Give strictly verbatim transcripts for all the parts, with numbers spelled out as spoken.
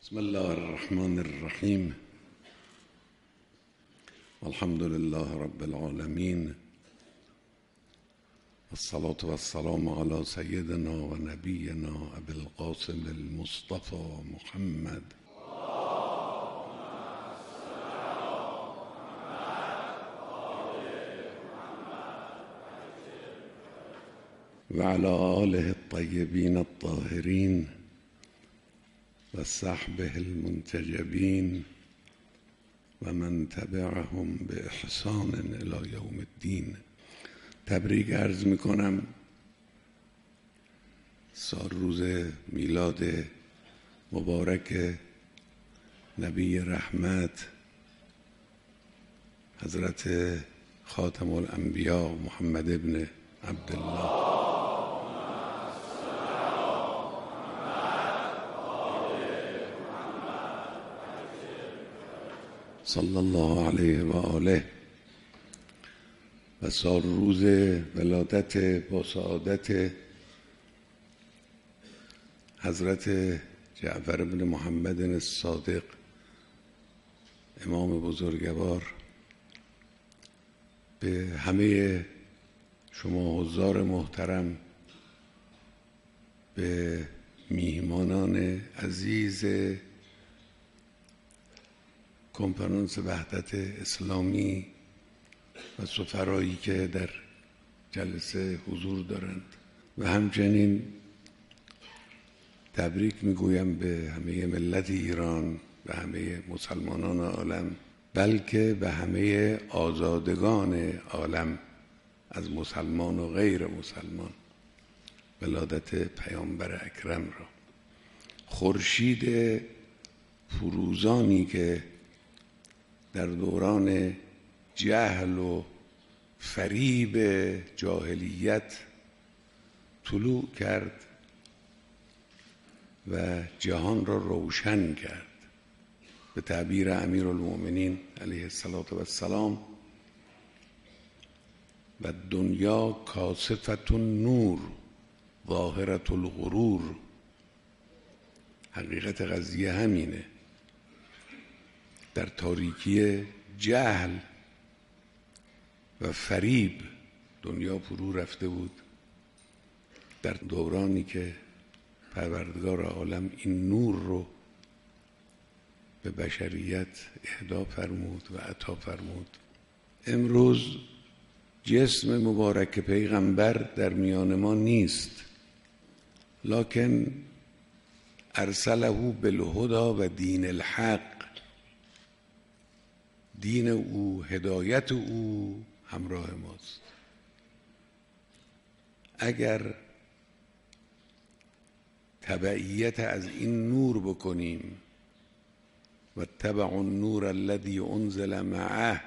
بسم الله الرحمن الرحیم. الحمد لله رب العالمین، والصلاة والسلام على سیدنا و نبینا ابی القاسم المصطفى محمد و علی آله الطیبین الطاهرین و صحبه المنتجبین و من تبعهم به احسان الی یوم الدین. تبریک عرض می کنم سال روز میلاد مبارک نبی رحمت حضرت خاتم الانبیا محمد ابن عبدالله صلی الله علیه و آله و سال روز ولادت با سعادت حضرت جعفر بن محمد الصادق امام بزرگوار. به همه شما حضار محترم، به میهمانان عزیز کنفرانس وحدت اسلامی و سفرایی که در جلسه حضور دارند و همچنین تبریک میگویم به همه ملت ایران و همه مسلمانان عالم، بلکه به همه آزادگان عالم از مسلمان و غیر مسلمان، ولادت پیامبر اکرم را. خورشید فروزانی که در دوران جهل و فریب جاهلیت طلوع کرد و جهان را روشن کرد. به تعبیر امیرالمؤمنین علیه السلام و دنیا کاسفة النور ظاهرة الغرور. حقیقت قضیه همینه. در تاریکی جهل و فریب دنیا فرو رفته بود، در دورانی که پروردگار عالم این نور رو به بشریت اهدا فرمود و عطا فرمود. امروز جسم مبارک پیغمبر در میان ما نیست، لکن ارسله بالهدی و دین الحق. دین او، هدایت او همراه ماست. اگر تبعیت از این نور بکنیم و تبع النور الذی انزل معه،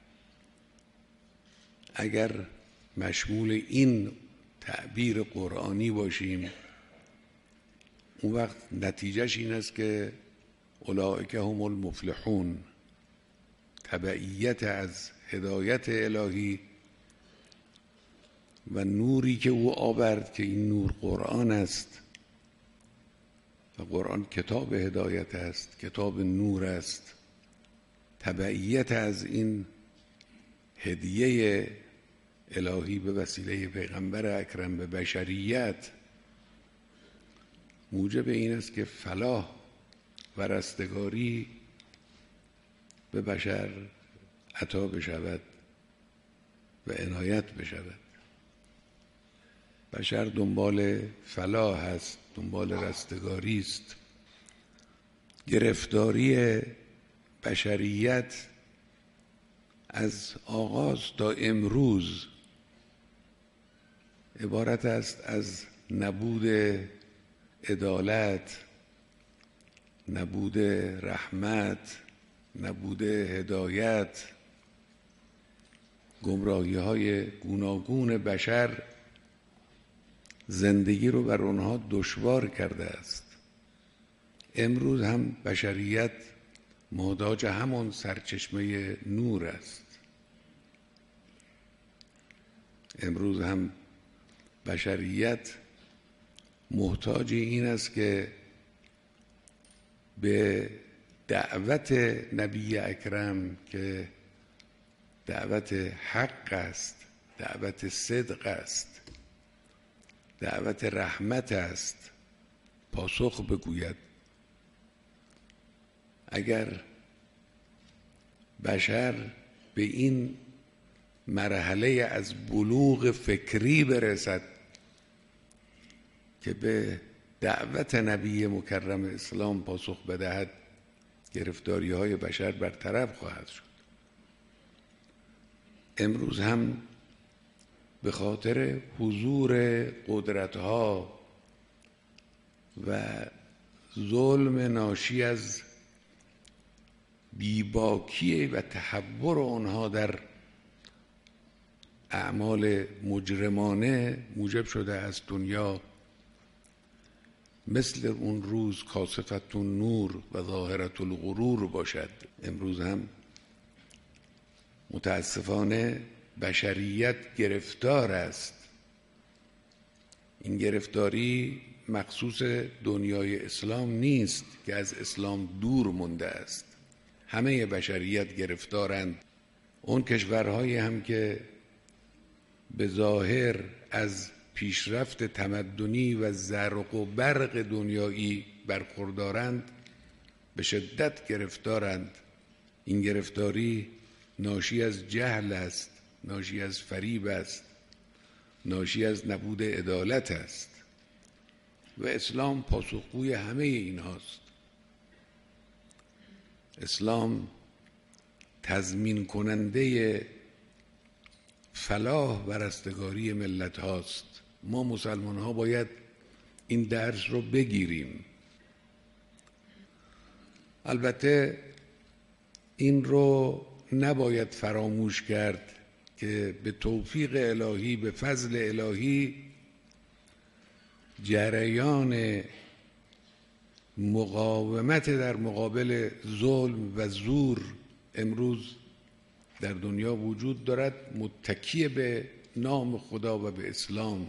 اگر مشمول این تعبیر قرآنی باشیم، اون وقت نتیجهش این است که اولئک هم المفلحون. تبعیت از هدایت الهی و نوری که او آورد که این نور قرآن است و قرآن کتاب هدایت است، کتاب نور است. تبعیت از این هدیه الهی به وسیله پیغمبر اکرم به بشریت موجب این است که فلاح و رستگاری به بشر عطا بشود و عنایت بشود. بشر دنبال فلاح است، دنبال رستگاری است. گرفتاری بشریت از آغاز تا امروز عبارت است از نبود عدالت، نبود رحمت، نبود هدایت. گمراهی های گوناگون بشر زندگی رو بر آنها دشوار کرده است. امروز هم بشریت محتاج همان سرچشمه نور است. امروز هم بشریت محتاج این است که به دعوت نبی اکرم که دعوت حق است، دعوت صدق است، دعوت رحمت است پاسخ بگوید. اگر بشر به این مرحله از بلوغ فکری برسد که به دعوت نبی مکرم اسلام پاسخ بدهد، گرفتاری های بشر برطرف خواهد شد. امروز هم به خاطر حضور قدرت ها و ظلم ناشی از بیباکی و تحور آنها در اعمال مجرمانه موجب شده از دنیا مثل اون روز کاسفت النور و ظاهرت الغرور باشد. امروز هم متاسفانه بشریت گرفتار است. این گرفتاری مخصوص دنیای اسلام نیست که از اسلام دور مونده است. همه بشریت گرفتارند. اون کشورهایی هم که به ظاهر از پیشرفت تمدنی و زرق و برق دنیایی برخوردارند به شدت گرفتارند. این گرفتاری ناشی از جهل است، ناشی از فریب است، ناشی از نبود عدالت است و اسلام پاسخگوی همه این هاست. اسلام تضمین کننده فلاح و رستگاری ملت هاست. ما مسلمان ها باید این درس رو بگیریم. البته این رو نباید فراموش کرد که به توفیق الهی، به فضل الهی، جریان مقاومت در مقابل ظلم و زور امروز در دنیا وجود دارد، متکی به نام خدا و به اسلام.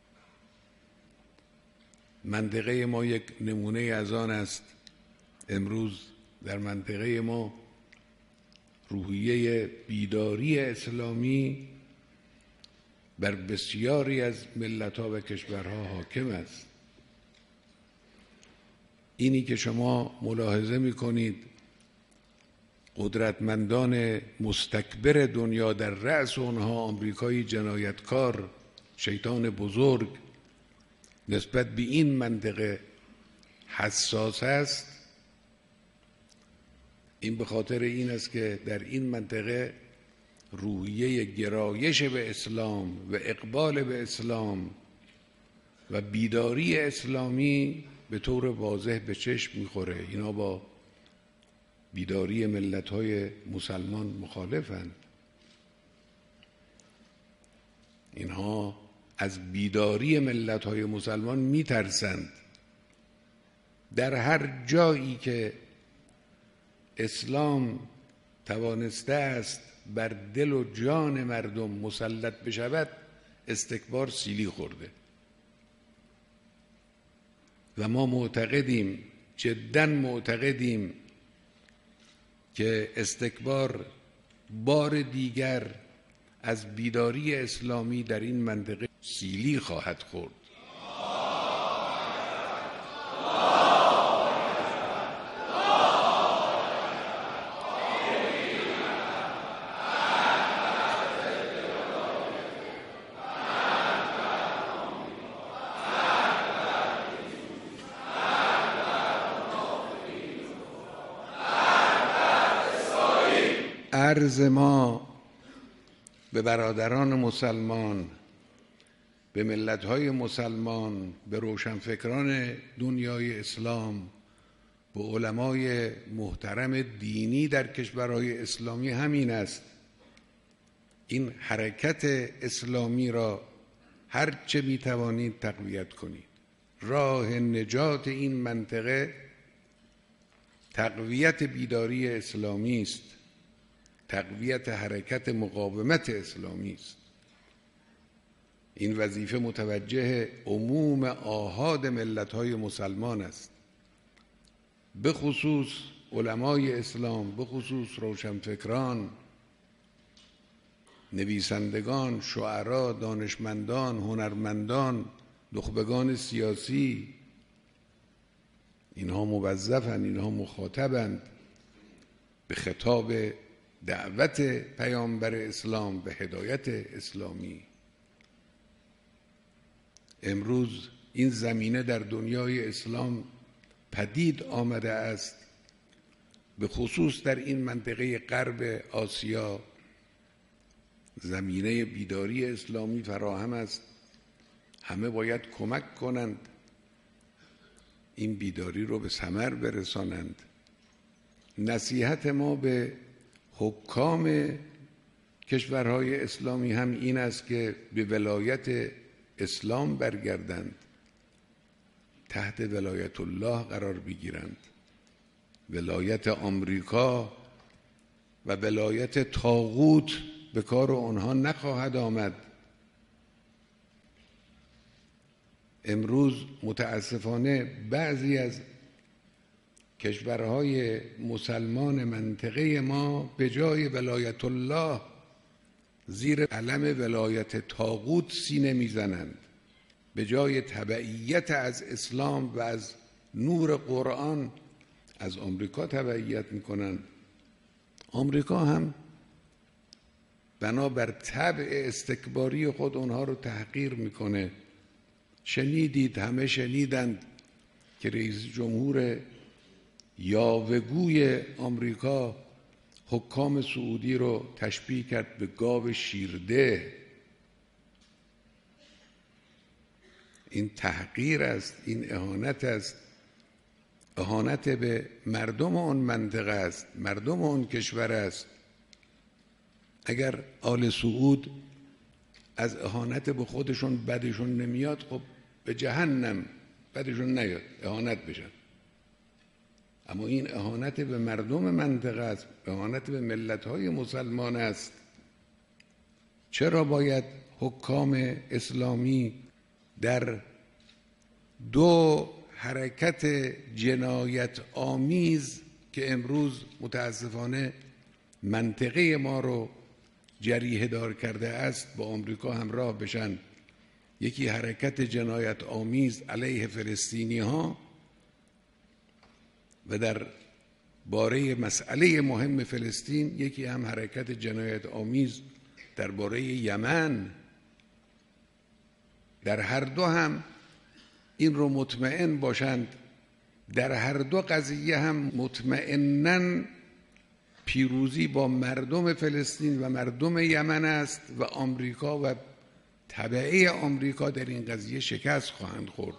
منطقه ما یک نمونه از آن است. امروز در منطقه ما روحیه بیداری اسلامی بر بسیاری از ملت‌ها و کشورها حاکم است. اینی که شما ملاحظه می‌کنید قدرتمندان مستکبر دنیا در رأس اونها آمریکای جنایتکار، شیطان بزرگ، نسبت به این منطقه حساس است، این به خاطر این است که در این منطقه روحیه گرایش به اسلام و اقبال به اسلام و بیداری اسلامی به طور واضح به چشم میخوره. اینا با بیداری ملت‌های مسلمان مخالفند. اینها از بیداری ملت‌های مسلمان میترسند. در هر جایی که اسلام توانسته است بر دل و جان مردم مسلط بشود، استکبار سیلی خورده و ما معتقدیم، جداً معتقدیم که استکبار بار دیگر از بیداری اسلامی در این منطقه سیلی خواهد خورد. عرض ما به برادران مسلمان، به ملت‌های مسلمان، به روشنفکران دنیای اسلام، به علمای محترم دینی در کشورهای اسلامی همین است: این حرکت اسلامی را هر چه می‌توانید تقویت کنید. راه نجات این منطقه تقویت بیداری اسلامی است، تقویت حرکت مقاومت اسلامی است. این وظیفه متوجه عموم آحاد ملت‌های مسلمان است. به خصوص علمای اسلام، به خصوص روشنفکران، نویسندگان، شعرا، دانشمندان، هنرمندان، نخبگان سیاسی، اینها موظفند، اینها مخاطبند به خطاب دعوت پیامبر اسلام به هدایت اسلامی. امروز این زمینه در دنیای اسلام پدید آمده است، به خصوص در این منطقه غرب آسیا زمینه بیداری اسلامی فراهم است. همه باید کمک کنند این بیداری رو به ثمر برسانند. نصیحت ما به حکام کشورهای اسلامی هم این است که به ولایت اسلام برگردند، تحت ولایت الله قرار بگیرند. ولایت آمریکا و ولایت طاغوت به کار آنها نخواهد آمد. امروز متاسفانه بعضی از کشورهای مسلمان منطقه ما به جای ولایت الله زیر علم ولایت طاغوت سینه میزنند، به جای تبعیت از اسلام و از نور قرآن از آمریکا تبعیت میکنند. آمریکا هم بنابر طبع استکباری خود اونها رو تحقیر میکنه. شنیدید، همه شنیدند که رئیس جمهور یاوه‌گوی آمریکا حکام سعودی رو تشبیه کرد به گاو شیرده. این تحقیر است، این اهانت است، اهانت به مردم آن منطقه است، مردم آن کشور است. اگر آل سعود از اهانت به خودشون بدشون نمیاد، خب به جهنم بدشون نیاد، اهانت بشن. اما این اهانت به مردم منطقه است، اهانت به ملت‌های مسلمان است. چرا باید حکام اسلامی در دو حرکت جنایت آمیز که امروز متاسفانه منطقه ما رو جریحه دار کرده است با آمریکا همراه بشن؟ یکی حرکت جنایت آمیز علیه فلسطینی ها و در باره مسئله مهم فلسطین، یکی هم حرکت جنایت آمیز درباره یمن. در هر دو هم این رو مطمئن باشند، در هر دو قضیه هم مطمئناً پیروزی با مردم فلسطین و مردم یمن است و آمریکا و تبعه آمریکا در این قضیه شکست خواهند خورد.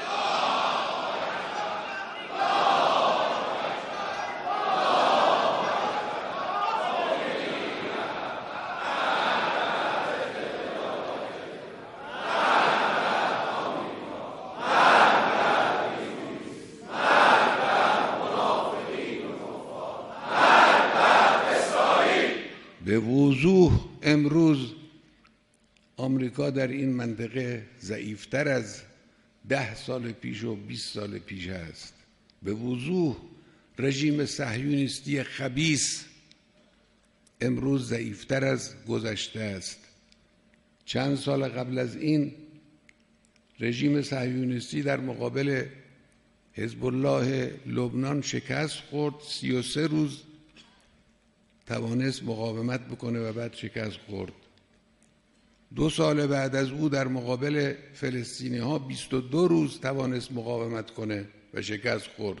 به وضوح امروز آمریکا در این منطقه ضعیفتر از ده سال پیش و بیست سال پیش است. به وضوح رژیم صهیونیستی خبیث امروز ضعیفتر از گذشته است. چند سال قبل از این رژیم صهیونیستی در مقابل حزب الله لبنان شکست خورد، سی و سه روز توانست مقاومت بکنه و بعد شکست خورد. دو سال بعد از او در مقابل فلسطینی ها بیست و دو روز توانست مقاومت کنه و شکست خورد.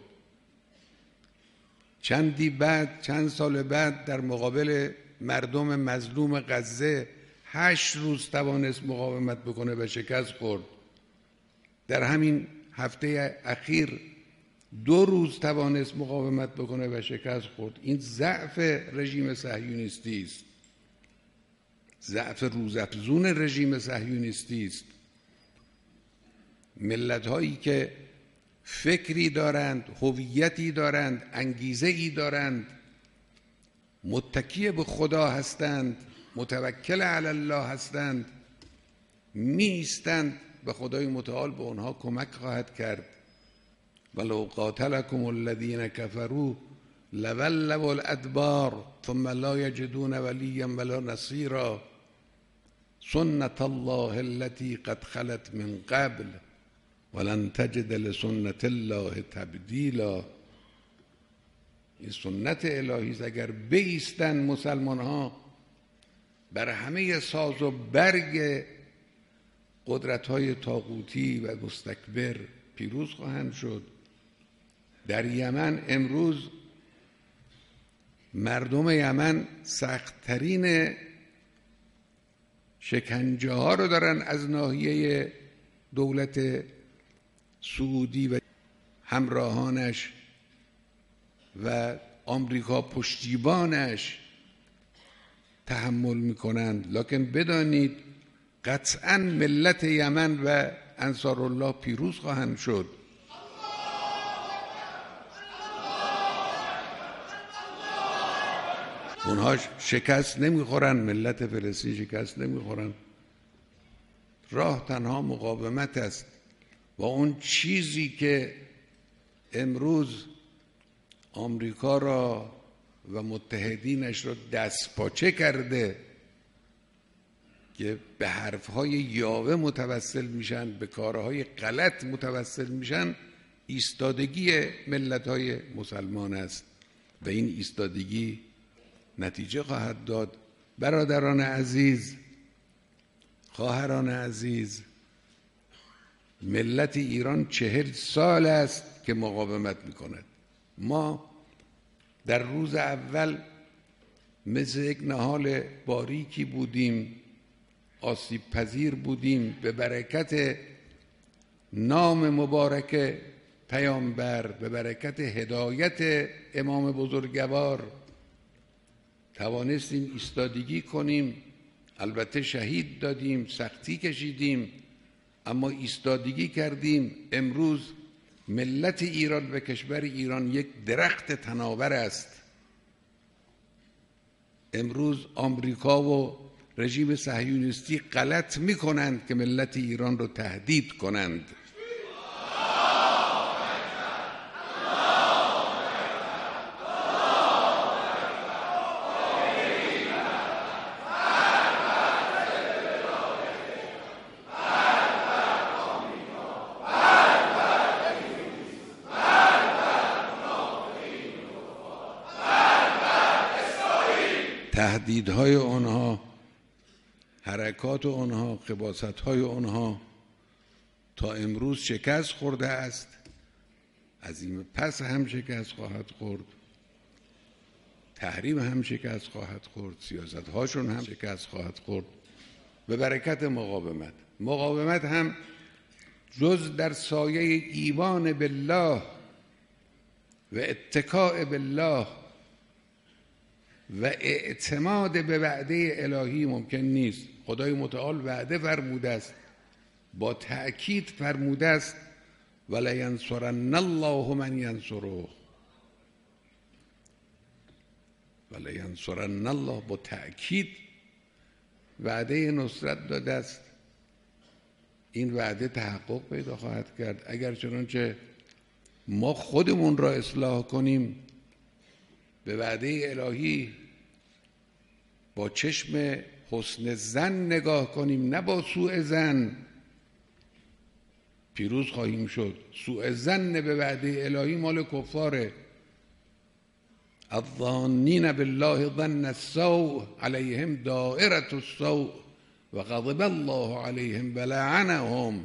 چندی بعد چند سال بعد در مقابل مردم مظلوم غزه هشت روز توانست مقاومت بکنه و شکست خورد. در همین هفته اخیر دو روز توانست مقاومت بکنه و شکست خورد. این ضعف رژیم صهیونیستی است، ضعف روزافزون رژیم صهیونیستی است. ملت‌هایی که فکری دارند، هویتی دارند، انگیزه‌ای دارند، متکی به خدا هستند، متوکل علی الله هستند، می ایستند و خدای متعال به آنها کمک خواهد کرد. ولو قاتلكم الذين كفروا لولوا الادبار ثم لا یجدون ولیا ولا نصیرا سنت الله التي قد خلت من قبل ولن تجد لسنت الله تبدیلا. این سنت الهی است. اگر بایستن مسلمان ها بر همه ساز و برگ قدرت های طاغوتی و مستکبر پیروز خواهند شد. در یمن امروز مردم یمن سخت‌ترین شکنجه ها رو دارن از ناحیه دولت سعودی و همراهانش و آمریکا پشتیبانش تحمل میکنند. لکن بدانید قطعا ملت یمن و انصار الله پیروز خواهند شد. اونها شکست نمیخورن، ملت فلسطین شکست نمیخورن. راه تنها مقاومت است و اون چیزی که امروز آمریکا را و متحدینش را دست پاچه کرده که به حرفهای یاوه متوسل میشن، به کارهای غلط متوسل میشن، ایستادگی ملت‌های مسلمان است و این ایستادگی نتیجه خواهد داد. برادران عزیز، خواهران عزیز، ملت ایران چهل سال است که مقاومت میکند. ما در روز اول مثل یک نهال باریکی بودیم، آسیب پذیر بودیم. به برکت نام مبارک پیامبر، به برکت هدایت امام بزرگوار توانستیم ایستادگی کنیم. البته شهید دادیم، سختی کشیدیم، اما ایستادگی کردیم. امروز ملت ایران و کشور ایران یک درخت تناور است. امروز آمریکا و رژیم صهیونیستی غلط میکنند که ملت ایران رو تهدید کنند. تهدیدهای آنها، حرکات آنها، خباثت‌های آنها تا امروز شکست خورده است. از این پس هم شکست خواهد خورد. تحریم هم شکست خواهد خورد. سیاست‌هاشون هم شکست خواهد خورد به برکت مقاومت. مقاومت هم جز در سایه ایمان بالله و اتکاء بالله و اعتماد به وعده الهی ممکن نیست. خدای متعال وعده فرموده است، با تأکید فرموده است ولینصرن الله من ینصره. ولینصرن الله با تأکید وعده نصرت داده است. این وعده تحقق پیدا خواهد کرد اگر چنانچه ما خودمون را اصلاح کنیم، به وعده الهی با چشم حسن ظن نگاه کنیم، نه با سوء ظن، پیروز خواهیم شد. سوء ظن به وعده الهی مال کفاره. الظانین بالله ظن السوء علیهم دائرة السوء و غضب الله علیهم و لعنهم.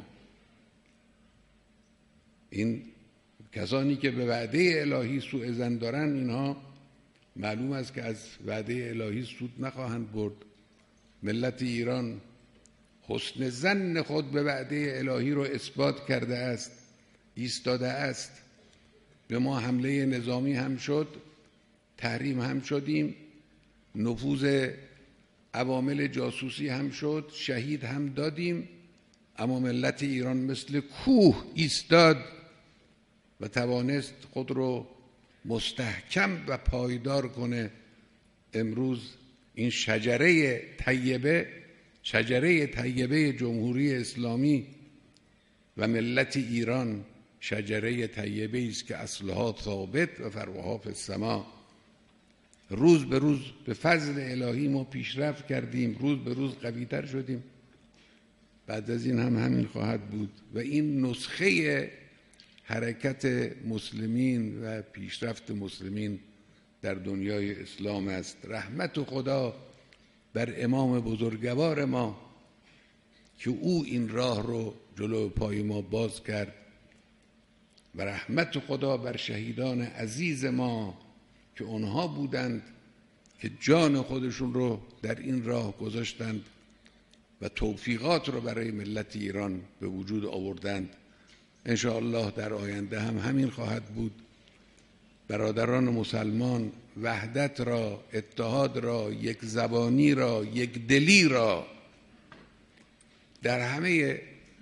این کسانی که به وعده الهی سوء ظن دارن، اینها معلوم است که از وعده الهی سود نخواهند برد. ملت ایران حسن ظن خود به وعده الهی رو اثبات کرده است، ایستاده است. به ما حمله نظامی هم شد، تحریم هم شدیم، نفوذ عوامل جاسوسی هم شد، شهید هم دادیم، اما ملت ایران مثل کوه ایستاد و توانست خود رو مستحکم و پایدار کنه. امروز این شجره طیبه، شجره طیبه جمهوری اسلامی و ملت ایران شجره طیبه است که اصلها ثابت و فروها فی السما. روز به روز به فضل الهی ما پیشرفت کردیم، روز به روز قوی‌تر شدیم. بعد از این هم همین خواهد بود و این نسخه حرکت مسلمین و پیشرفت مسلمین در دنیای اسلام است. رحمت خدا بر امام بزرگوار ما که او این راه رو جلو پای ما باز کرد و رحمت خدا بر شهیدان عزیز ما که اونها بودند که جان خودشون رو در این راه گذاشتند و توفیقات رو برای ملت ایران به وجود آوردند. انشاءالله در آینده هم همین خواهد بود. برادران مسلمان وحدت را، اتحاد را، یک زبانی را، یک دلی را در همه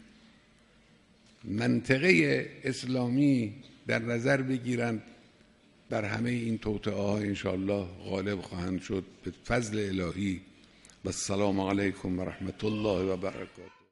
منطقه اسلامی در نظر بگیرند. بر همه این توطئه ها انشاءالله غالب خواهند شد به فضل الهی. و السلام علیکم و رحمت الله و برکاته.